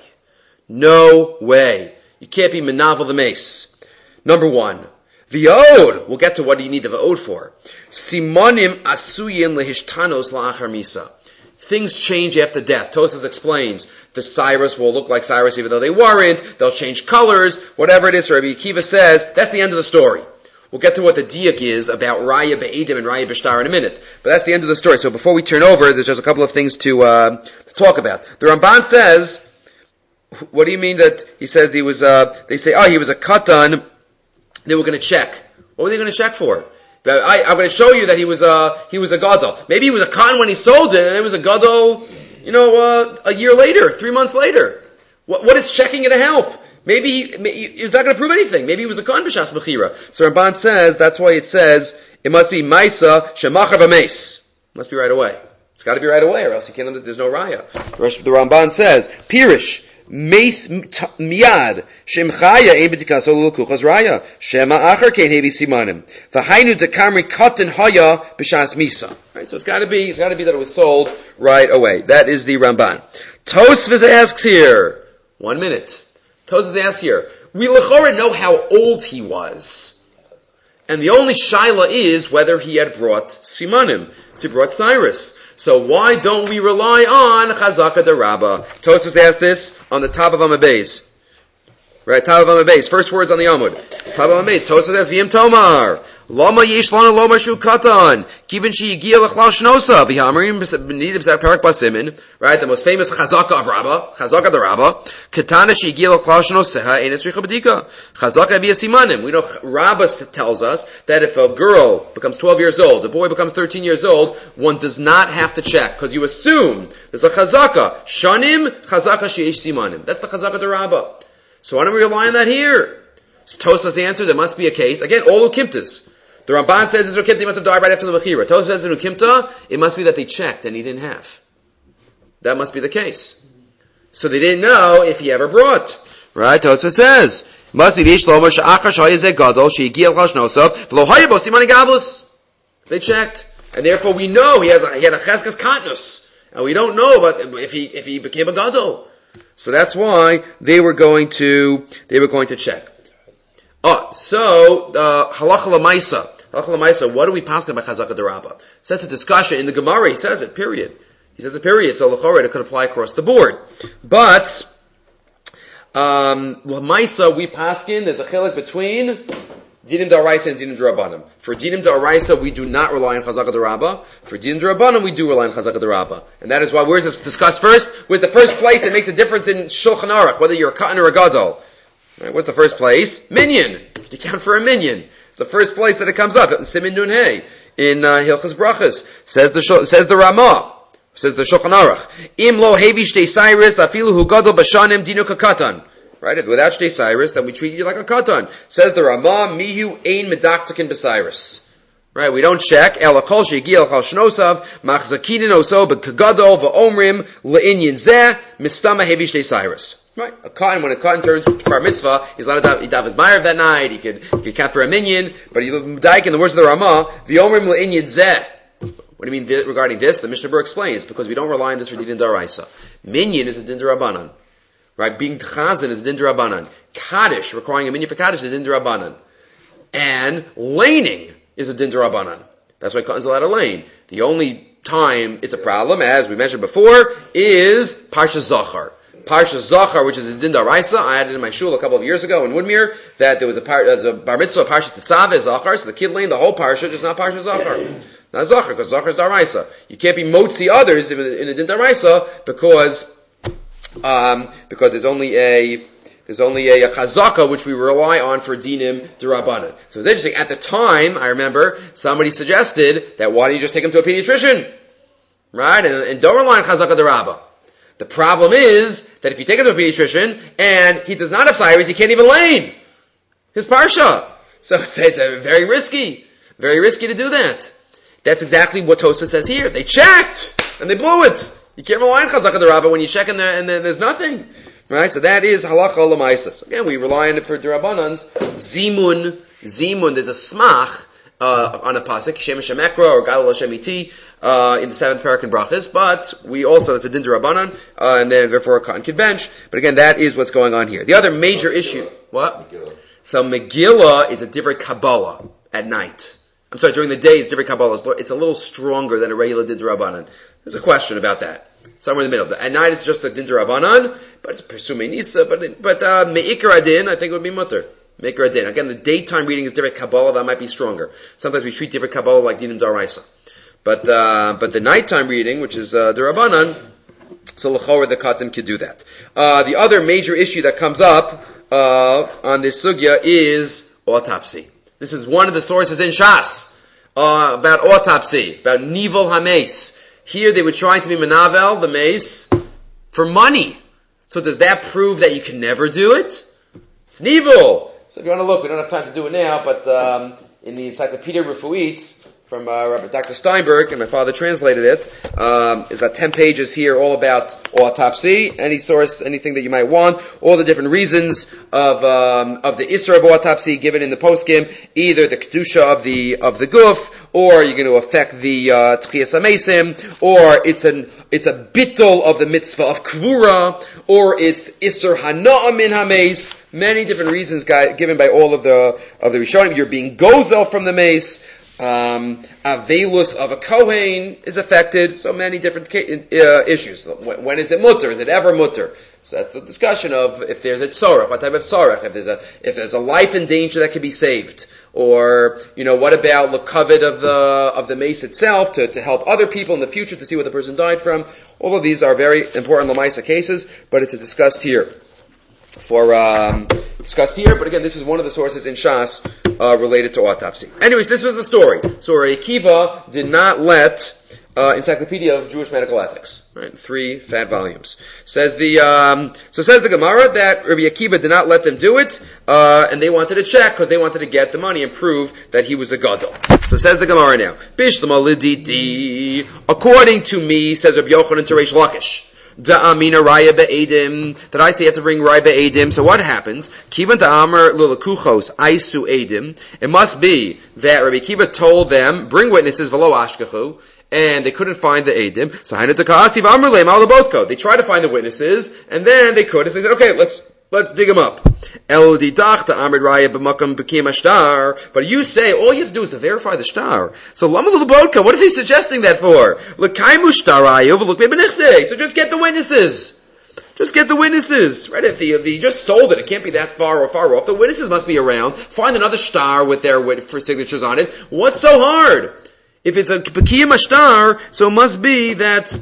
No way. You can't be menavel the mace. Number one, v'od. We'll get to what you need the v'od for. Simonim asuyin lehishtanos la'achar misa. Things change after death. Tosfos explains the Cyrus will look like Cyrus even though they weren't. They'll change colors, whatever it is. So Rabbi Akiva says that's the end of the story. We'll get to what the diak is about Raya Be'edim and Raya B'shtar in a minute. But that's the end of the story. So before we turn over, there's just a couple of things to, uh, to talk about. The Ramban says, what do you mean that he says he was, uh, they say, oh, he was a katan. They were going to check. What were they going to check for? I, I'm going to show you that he was a, he was a gadol. Maybe he was a katan when he sold it, and it was a gadol, you know, uh, a year later, three months later. What, what is checking going to help? Maybe he, maybe he's not going to prove anything. Maybe he was a katan b'shas mechira. So Ramban says, that's why it says, it must be maisa shemachar v'meis. Must be right away. It's got to be right away, or else you can't, there's no raya. The Ramban says, pirish, Meis miyad shemchaya ein betikaso l'kuchas raya shema achar kein hevi simanim v'hainu dekamri katan haya b'shas misa. Right, so it's got to be, it's got to be that it was sold right away. That is the Ramban. Tosfos asks here. One minute. Tosfos asks here. We l'chora know how old he was, and the only shaila is whether he had brought simanim. So he brought Cyrus. So why don't we rely on Chazaka de Rabbah? Tosfos asked this on the top of Amabez. Right, top of Amabez. First words on the Amud. Top of Amabez. Tosfos asked, V'yim Tomar. Lama yesh lana loma shu katan. Kivin she yigia l'chlal shnosa. V'yamarim b'nidim b'zak perak basimin. Right, the most famous Chazaka of Rabbah. Chazaka de Rabbah. Katana she yigia l'chlal shnoseha. Ein esricha b'dika. Chazaka v'ya simanim. We know Rabbah tells us that if a girl becomes twelve years old, a boy becomes thirteen years old, one does not have to check, because you assume there's a Chazaka. Shanim, Chazaka she'esh simanim. That's the Chazaka de Rabbah. So why don't we rely on that here? So Tosfos answer, there must be a case. Again, all ukimtas. The Ramban says his ukimta must have died right after the Mechira. Tosfos says in ukimta, it must be that they checked and he didn't have. That must be the case. So they didn't know if he ever brought. Right? Tosfos says, must be v'ishlomo she'achar sh'hayezeh gadol she'higia l'chal shnosav v'lo hayabo simani gavlus. They checked. And therefore we know he has a, he had a cheskas katnus. And we don't know about if he, if he became a gadol. So that's why they were going to, they were going to check. Oh, so, uh, halacha l'maisa. Halacha l'maisa, what do we pass about Chazaka de Rabbah? So that's a discussion. In the Gemara, he says it, period. He says the period, so l'chorah, it could apply across the board. But, um, l'maisa, we paskin, there's a chilek between dinim d'oraisa and dinim d'rabbanim. For dinim d'oraisa, we do not rely on Chazaka de Rabbah. For dinim d'rabbanim, we do rely on Chazaka de Rabbah. And that is why, where is this discussed first? With the first place, it makes a difference in Shulchan Aruch, whether you're a katan or a gadol. Right, what's the first place? Minyan. You count for a minyan. It's the first place that it comes up. In Simin Nun Hey. In uh, Hilchas Brachas. Says the, says the Ramah. Says the Shulchan Aruch. Im lo hevi shtei Cyrus, afilu hu gadol b'shanim dinu kakatan. Right? If without shtei Cyrus, then we treat you like a katan. Says the Ramah, mihu ein medaktakin b'Cyrus. Right? We don't check. El akol she'giel al shnosav, machzakinin oso b'kagadol v'omrim le'inyin zeh, mistama hevi shtei Cyrus. Right, a cotton, when a cotton turns bar mitzvah, he's allowed to daven his ma'ariv that night, he could, he could count for a minyan, but he daik in the words of the Ramah, v'yomrim le'inyin zeh. What do you mean th- regarding this? The Mishnah Berurah explains, because we don't rely on this for din d'oraisa. Minyan is a din d'rabbanan. Right, being chazan is a din d'rabbanan. Kaddish, requiring a minyan for Kaddish, is a din d'rabbanan. And laning is a din d'rabbanan. That's why cotton's allowed to lane. The only time it's a problem, as we mentioned before, is Parsha Zachar. Parsha Zachar, which is a din d'oraisa. I had it in my shul a couple of years ago in Woodmere, that there was a, par, there was a bar mitzvah, Parsha Tetzaveh Zachar, so the kid laned the whole Parsha, just not Parsha Zachar. It's not Zachar, because Zachar is d'oraisa. You can't be motzi others in a, in a din d'oraisa, because, um, because there's only a, there's only a, a chazaka, which we rely on for dinim d'rabbanan. So it's interesting, at the time, I remember, somebody suggested that why don't you just take him to a pediatrician? right? And, and don't rely on Chazaka D'Rabba. The problem is that if you take him to a pediatrician and he does not have sirens, he can't even lane his parsha. So it's, it's a very risky, very risky to do that. That's exactly what Tosfos says here. They checked and they blew it. You can't rely on Chazaka D'Rabba when you check and, there, and then there's nothing. Right? So that is halacha l'maisa. Again, we rely on it for D'Rabbanans. Zimun, zimun, there's a smach, uh, on a pasuk, Shem Hashem Ekra, or Galil Hashem Iti, uh, in the seventh parak in Brachas, but we also, that's a din D'Rabbanan, uh, and then therefore a cotton kid bench. But again, that is what's going on here. The other major Megillah. issue, what? Megillah. So Megillah is a different Kabbalah at night. I'm sorry, during the day it's different Kabbalah. It's a little stronger than a regular din D'Rabbanan. There's a question about that. Somewhere in the middle. At night it's just a din D'Rabbanan, but it's Persumei Nisa, but, but, uh, Me'ikar Adin, I think it would be mutter. Me'ikar Adin. Again, the daytime reading is different Kabbalah, that might be stronger. Sometimes we treat different Kabbalah like Dinim D'Oraisa. But, uh, but the nighttime reading, which is, uh, D'Rabbanan, so l'chorah the Katan could do that. Uh, the other major issue that comes up, uh, on this sugya is autopsy. This is one of the sources in Shas, uh, about autopsy, about Nivel HaMeis. Here they were trying to be Menavel, the mace, for money. So does that prove that you can never do it? It's Nivel. So if you want to look, we don't have time to do it now, but um, in the Encyclopedia Refuit from uh, Rabbi Doctor Steinberg, and my father translated it, um, it's about ten pages here all about autopsy, any source, anything that you might want, all the different reasons of um, of the Isra of autopsy given in the poskim, either the Kedusha of the of the guf, or you're going to affect the uh, Tchias HaMesim, or it's an it's a bittul of the mitzvah of Kvura, or it's Isser Hana'ah min HaMeis. Many different reasons given by all of the of the Rishonim. You're being gozel from the mace. Um, Avelus of a Kohen is affected. So many different uh, issues. When, when is it mutter? Is it ever mutter? So that's the discussion of if there's a tzorach, what type of tzorach, if there's a if there's a life in danger that can be saved, or you know, what about the covet of the of the mace itself to, to help other people in the future to see what the person died from. All of these are very important lamaisa cases, but it's discussed here. For um, discussed here, but again, this is one of the sources in Shas uh, related to autopsy. Anyways, this was the story. So Rabbi Akiva did not let uh, Encyclopedia of Jewish Medical Ethics, right? Three fat volumes. Says the um, so says the Gemara that Rabbi Akiva did not let them do it, uh, and they wanted to check because they wanted to get the money and prove that he was a gadol. So says the Gemara now. Bishlama lididi. According to me, says Rabbi Yochanan to Reish Lakish. Da'amina raya be'edim, that I say you have to bring raya be'edim. So what happens? Kivan da'amar lulakuchos aisu edim. It must be that Rabbi Akiva told them, bring witnesses v'lo ashkachu, and they couldn't find the edim. So hainu takasi v'amar leim al lebotko. They tried to find the witnesses, and then they could. So they said, okay, let's let's dig them up. El didach da'amar raya b'makam b'kim ashtar. But you say all you have to do is to verify the shtar. So lama lebotko. What are they suggesting that for? L'kaimu shtarayu v'luk be'benichsei. So just get the witnesses. Just get the witnesses, right? If, the, if you just sold it, it can't be that far or far off. The witnesses must be around. Find another shtar with their with, for signatures on it. What's so hard? If it's a b'kiyam ashtar, so it must be that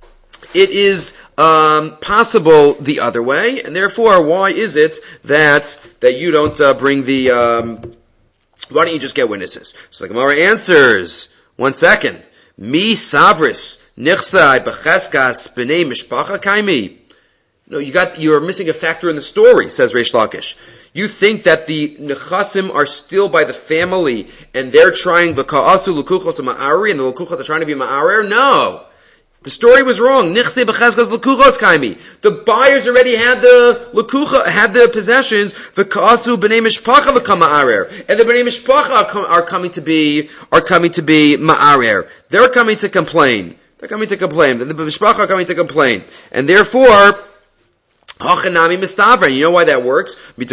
it is um, possible the other way, and therefore, why is it that that you don't uh, bring the? Um, why don't you just get witnesses? So the Gemara answers. One second. Mi savris nichsai b'cheskas b'nei mishpacha kaimi. No, you got you're missing a factor in the story, says Reish Lakish. You think that the nechasim are still by the family, and they're trying v'ka'asu lukuchos ma'ari, and the lukuchos are trying to be ma'arer? No. The story was wrong. Nichse b'cheskas lukuchos kaimi. The buyers already had the lukucha, had the possessions. V'ka'asu b'nei mishpacha v'kama'arer, and the b'nei mishpacha are, com- are coming to be are coming to be ma'arer. They're coming to complain. They're coming to complain. The mishpacha are coming to complain, and therefore. Hachanami mistavra. You know why that works?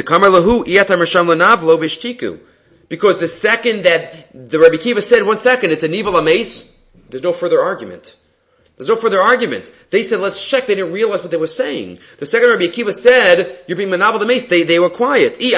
Because the second that the Rabbi Akiva said, one second, it's a nivel ames, there's no further argument. There's no further argument. They said, let's check. They didn't realize what they were saying. The second Rabbi Akiva said, you're being manavel the mace, they, they were quiet. If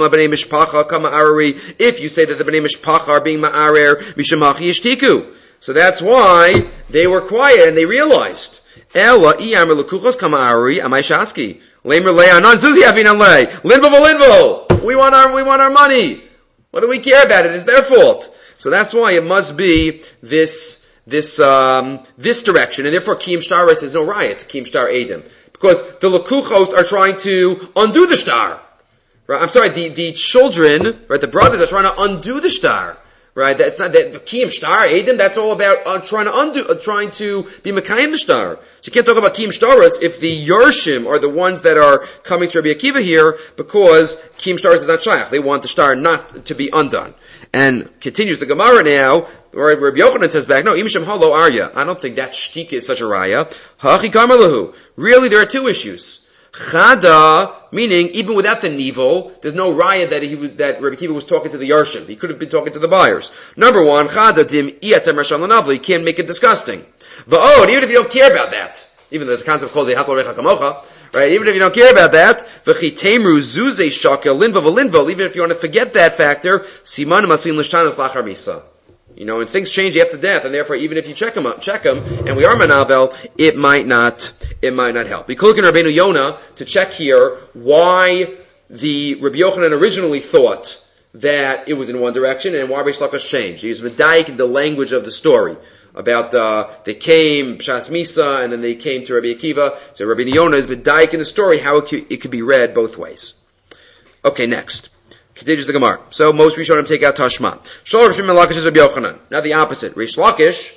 you say that the b'nei mishpacha are being ma'arer, mishamachi yishtiku. So that's why they were quiet and they realized. Ella iyamar lekuchos kama'ari amai shaski lemer le'anan zuzi afinan le linvo v'linvo. We want our we want our money. What do we care about it? It's their fault. So that's why it must be this this um, this direction, and therefore Kiyum Shtaris is no riot to Kiyum Shtar Eidim. Because the Lekuchos are trying to undo the Shtar. Right? I'm sorry, the, the children, right, the brothers are trying to undo the Shtar. Right? That's not that Kiyum Shtar Eidim, that's all about uh, trying to undo, uh, trying to be Mekayim the Shtar. So you can't talk about Kiyum Shtaris if the Yershim are the ones that are coming to Rabbi Akiva here, because Kiyum Shtaris is not Shaykh. They want the Shtar not to be undone. And continues the Gemara now, where Rabbi Yochanan says back, no, Imshem Halo Arya. I don't think that shtika is such a raya. Hachi Kamalahu. Really, there are two issues. Chada, meaning, even without the nivel, there's no raya that he was, that Rabbi Akiva was talking to the Yarshim. He could have been talking to the buyers. Number one, Chada dim iatem rasham lanavli. You can't make it disgusting. Va'od, even if you don't care about that, even though there's a concept called the Hatzal Recha Kamocha, right? Even if you don't care about that, v'chitemru zuze shakel linva v'linva, even if you want to forget that factor, siman masin l'shtanos lachar misa. You know, when things change after death, and therefore, even if you check them up, check them, and we are manavel, it might not, it might not help. We could look in Rabbeinu Yonah to check here why the Rabbi Yochanan originally thought that it was in one direction, and why Reish Lakish changed. He was medayik in the language of the story about uh, they came Pshas Misa, and then they came to Rabbi Akiva. So Rabbi Yonah is medayik in the story how it could, it could be read both ways. Okay, next. Continues the Gemara. So most Rishonim take out Tashma. Shol Rav Shimon Lakish is Rabbi Yochanan. Now the opposite. Reish Lakish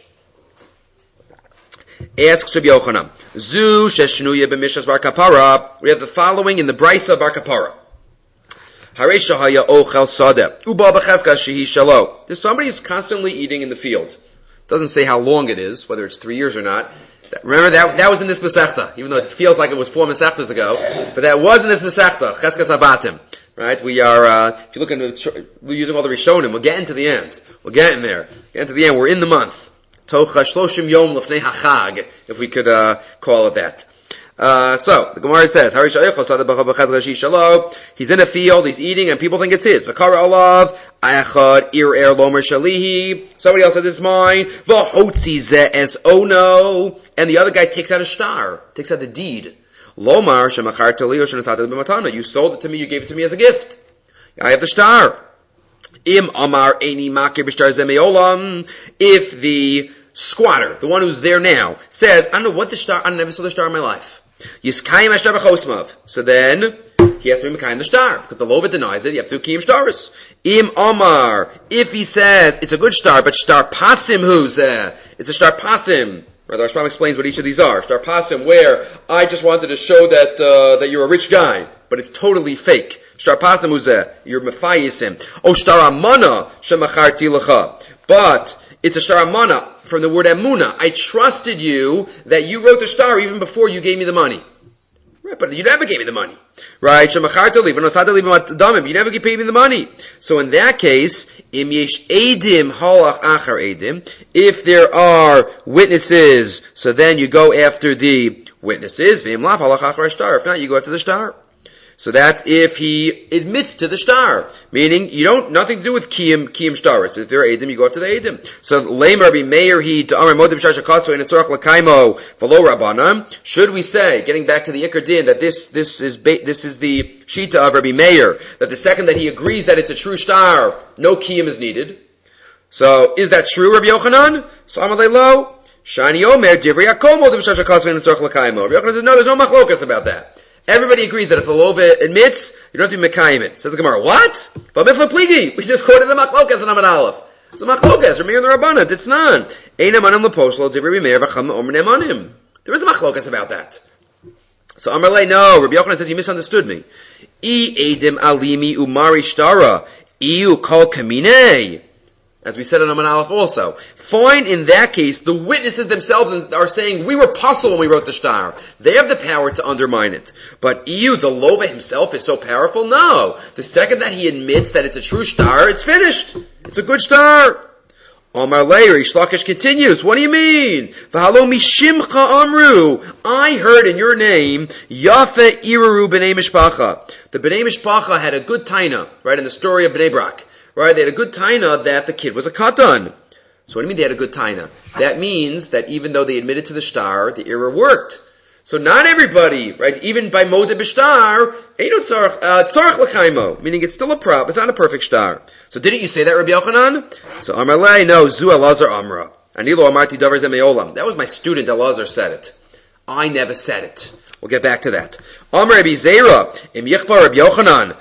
asks Rabbi Yochanan, Zu sheshnuya b'mishas bar kapara. We have the following in the Brisa bar kapara. Harei shahaya ochel sadeh uba b'chezka shehi shalo. There's somebody who's constantly eating in the field. Doesn't say how long it is, whether it's three years or not. Remember that that was in this Masechta, even though it feels like it was four Masechtas ago, but that was in this Masechta, Cheskas Abatim. Right? We are, uh, if you look into, we're using all the Rishonim, we'll get into the end. We'll get in there. Get into the end. We're in the month. Tocha Shloshim Yom Lefnei HaChag, if we could, uh, call it that. Uh, so, the Gemara says, he's in a field, he's eating, and people think it's his. V'kara alav, ayachad, ir er lomer shalihi. Somebody else says it's mine. V'hotzi ze es ono. And the other guy takes out a star, takes out the deed. Lomar shemacharta li or shenasata b'matana. You sold it to me, you gave it to me as a gift. I have the star. Im amar eini makir b'shtar zemeolam. If the squatter, the one who's there now, says, I don't know what the star, I never saw the star in my life. Yiskayim ashtar b'chosmav. So then, he has to be Mekayim the star. Because the Lova denies it, you have to Kiyim Shtaris. Im Amar. If he says, it's a good star, but star pasim who's there? It's a star pasim. Right, the Rashbam explains what each of these are. Star pasim, where I just wanted to show that, uh, that you're a rich guy, but it's totally fake. Star pasim who's there? You're mefayisim. O star amana shemacharti lecha. But, it's a star amana from the word emuna. I trusted you that you wrote the star even before you gave me the money. Right, but you never gave me the money. Right? You never paid me the money. So in that case, im yesh edim halach achar edim, if there are witnesses, so then you go after the witnesses. V'im laf halach achar star. If not, you go after the star. So that's if he admits to the star. Meaning, you don't, nothing to do with Kiyim, Kiyim Shtaris. If they're Edim, you go after the Edim. So, Leimer be Meir he to Amar Modim Shar Shakasva and Etzorach Lakaimo V'lo Rabbanam. Should we say, getting back to the Iker Din, that this, this is, ba- this is the Shita of Rabbi Meir, that the second that he agrees that it's a true star, no Kiyim is needed. So, is that true, Rabbi Yochanan? So, Amalei Lo, Shani Omer, Divrei Yaakov Modim Shar Shakasva and Etzorach Lakaimo. Rabbi Yochanan says, no, there's no machlokas about that. Everybody agrees that if the Lova admits, you don't have to be Mekayim it. Says the Gemara, what? But Mifla Pligi, we just quoted the Machlokas in Amad Aleph. So Machlokas, Ramir and the Rabbana, it's none. Ein Amanim Leposlo, Divrei Meir, V'cham Omer Nemanim. There is a Machlokas about that. So Amarle, no, Rabbi Yochanan says, you misunderstood me. I Edim Alimi Umari Shtara, Iu Kol Kamine. As we said in Amad Aleph also. Fine, in that case, the witnesses themselves are saying, we were puzzled when we wrote the star. They have the power to undermine it. But E U, the Lova himself, is so powerful? No. The second that he admits that it's a true star, it's finished. It's a good star. Omar Leir, Reish Lakish continues, what do you mean? V'halo mishimcha amru. I heard in your name, Yafe Iraru b'nei mishpacha. The b'nei mishpacha had a good taina, right, in the story of Bnei Brak. Right, they had a good taina that the kid was a katan. So what do you mean they had a good taina? That means that even though they admitted to the star, the era worked. So not everybody, right, even by modeh b'shtar, eino tzarech, uh, tzarech l'chaimo, meaning it's still a prop, it's not a perfect star. So didn't you say that, Rabbi Yochanan? So Amar Lei, no, zu Elazar Amra. Anilo amarti davar ze me'olam. That was my student Elazar said it. I never said it. We'll get back to that. Amar Rabbi Zera, im yichpa Rabbi Yochanan,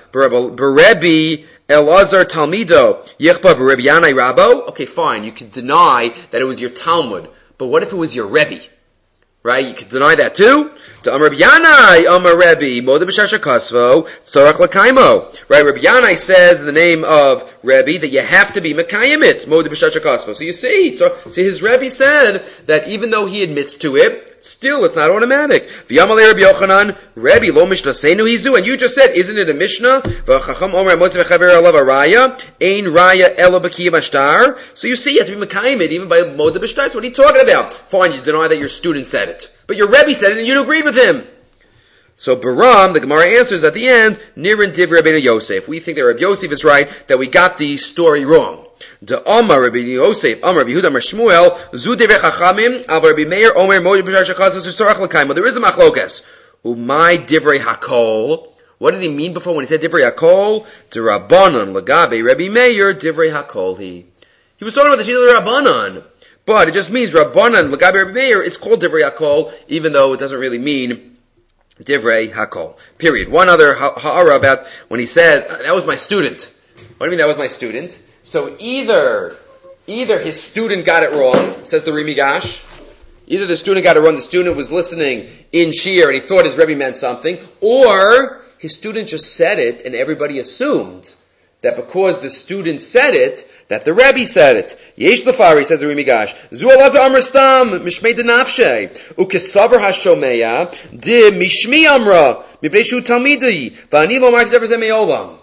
berebi Elazar Talmido, yichpa berebi Yanai Rabo. Okay, fine. You can deny that it was your Talmud, but what if it was your Rebbe? Right? You can deny that too. To Amar Rabbi Yanai, Amar Rebbe, Moda b'shasha kasvo, tzorach l'kaimo. Right? Rabbi Yanai says in the name of Rebbe that you have to be mekayim it, Moda b'shasha kasvo. So you see, so see, his Rebbe said that even though he admits to it, still, it's not automatic. V'yamalei Rabbi Yochanan, Rebbe lo mishnasenu hizu, and you just said, isn't it a mishnah? V'chacham omer motzi v'chaver alav araya, ein raya elo b'kiyam ashtar. So you see, you have to be mekayim it even by moda b'shtar. So what are you talking about? Fine, you deny that your student said it, but your Rebbe said it, and you agreed with him. So Baram, the Gemara answers at the end, Nirin divrei Rabbeinu Yosef. We think that Rabbi Yosef is right, that we got the story wrong. The Amar Rabbi Yosef, Amar Rabbi Yehuda, Amar Shmuel, Zu divrei Chachamim, Av Rabbi Meir, Omer Moed b'shar shechaz v'susarach l'kaimo. There is a machlokas. Umay divrei hakol. What did he mean before when he said divrei hakol? To Rabbanon lagabe Rabbi Meir divrei hakol. He he was talking about the Shila Rabbanon, but it just means Rabbanon lagabe Rabbi Meir. It's called divrei hakol, even though it doesn't really mean divrei hakol. Period. One other ha'ara about when he says that was my student. What do you mean that was my student? So either, either his student got it wrong, says the Rimigash, either the student got it wrong, the student was listening in Shir and he thought his Rebbe meant something, or his student just said it and everybody assumed that because the student said it, that the Rebbe said it. Yesh Lefari, says the Rimigash, Zu Elazar Amar Stam, Mishmei Denafshe, Ukesavar HaShomeya, Di Mishmi Amra, Mibnei Shu Talmidi, V'ani Lo Marti Dever Ze Me'olam.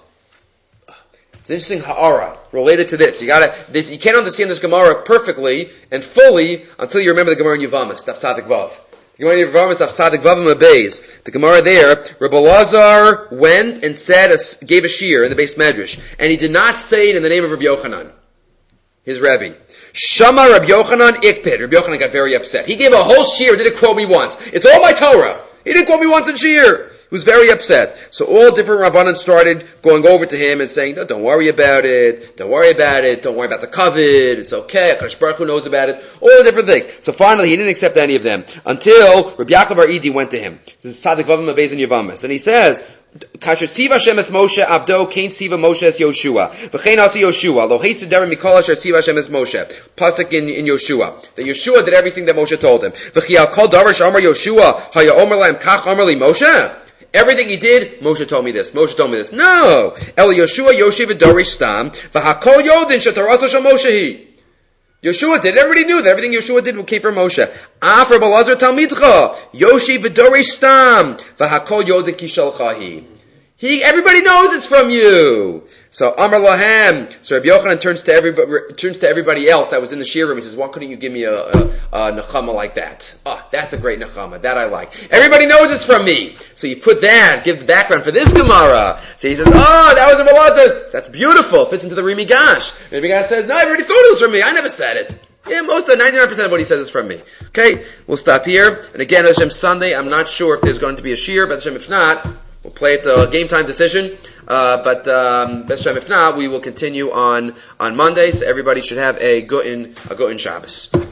It's an interesting ha'ara related to this. You gotta, this, you can't understand this Gemara perfectly and fully until you remember the Gemara in Yevamos, Daf Tzadik Vav. The Gemara in Yevamos, Daf Tzadik Vav and Beis. The Gemara there, Rabbi Elazar went and said, a, gave a shir in the Beis Medrash, and he did not say it in the name of Rabbi Yochanan, his Rebbe. Shama Rabbi Yochanan ikpid. Rabbi Yochanan got very upset. He gave a whole shir, didn't quote me once. It's all my Torah. He didn't quote me once in shir. He was very upset. So all different Rabbanan started going over to him and saying, no, don't worry about it. Don't worry about it. Don't worry about the covet. It's okay. HaKadosh Baruch Hu knows about it. All the different things. So finally, he didn't accept any of them until Rabbi Yaakov Ar-Idi went to him. This is Tzadik Vavim Beis and Yevamos. And he says, Kasher tziva Hashem es Moshe avdo kein tziva Moshe es Yoshua. V'chein asi Yoshua. Lo hei sederim mikol asher tziva Hashem es Moshe. Pasuk in, in Yoshua. That Yoshua did everything that Moshe told him. V'chi al kol davar she'amar Yoshua haya omer lahem kach amar li Moshe. Everything he did, Moshe told me this. Moshe told me this. No. El Yoshua Yoshi v'dorish stam v'hakol yodin shetarasa shel Moshe. Yoshua did. Everybody knew that everything Yoshua did came from Moshe. Af Rabbi Elazar Talmidcha Yoshi v'dorish stam v'hakol yodin kishalchahi. He, everybody knows it's from you. So Amar Lahem. So Rabbi Yochanan turns to everybody, turns to everybody else that was in the shir room. He says, "Why couldn't you give me a, a, a nechama like that? Oh, that's a great nechama. That I like. Everybody knows it's from me. So you put that, give the background for this Gemara. So he says, "Oh, that was Rabbi Elazar. That's beautiful. Fits into the Rimigash." And the Rimigash says, "No, I already thought it was from me. I never said it." Yeah, most of the ninety-nine percent of what he says is from me. Okay, we'll stop here. And again, Hashem Sunday. I'm not sure if there's going to be a shir, but Hashem, if not, we'll play it a game time decision. Uh, but, um, best time if not, we will continue on, on Monday, so everybody should have a good in, a good in Shabbos.